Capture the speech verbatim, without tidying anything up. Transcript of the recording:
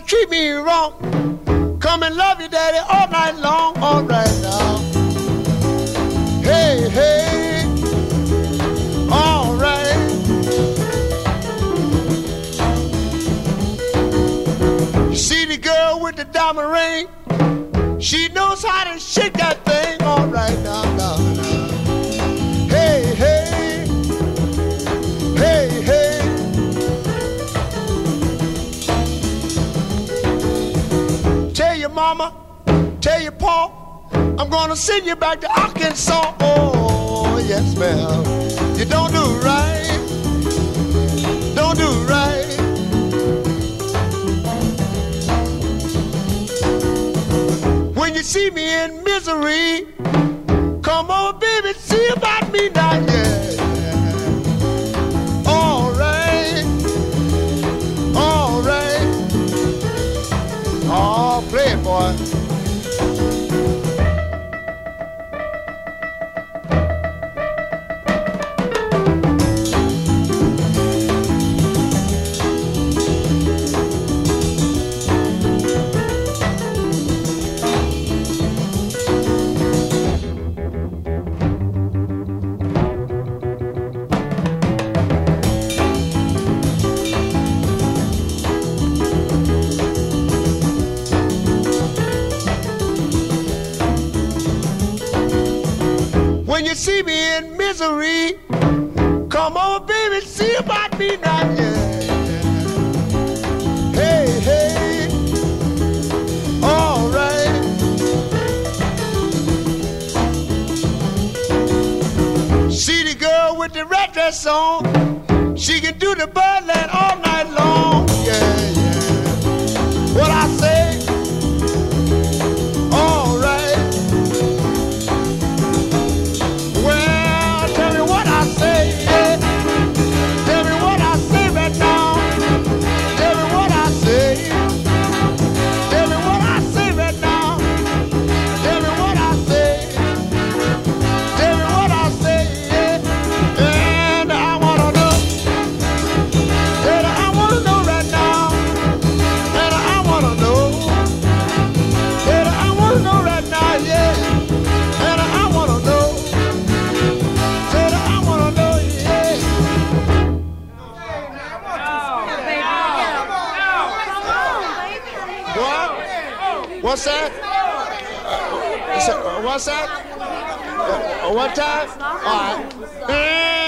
treat me wrong. Come and love you, daddy, all night long. All right now. Hey, hey. All right. You see the girl with the diamond ring? She knows how to shake that thing. All right now, now, now. Hey, hey. Hey, hey. Tell your mama, tell your pa, I'm gonna send you back to Arkansas. Oh, yes, ma'am. You don't do right. Don't do right. When you see me in misery, come on, baby, see about me now, yeah. All right. All right. Oh, play it, boy. When you see me in misery, come on, baby, see about me now, yeah. Hey, hey, all right. See the girl with the red dress on, she can do the birdland all night long, yeah, yeah. What I say? All right. What's that? Uh, what's that? Uh, one time? All right.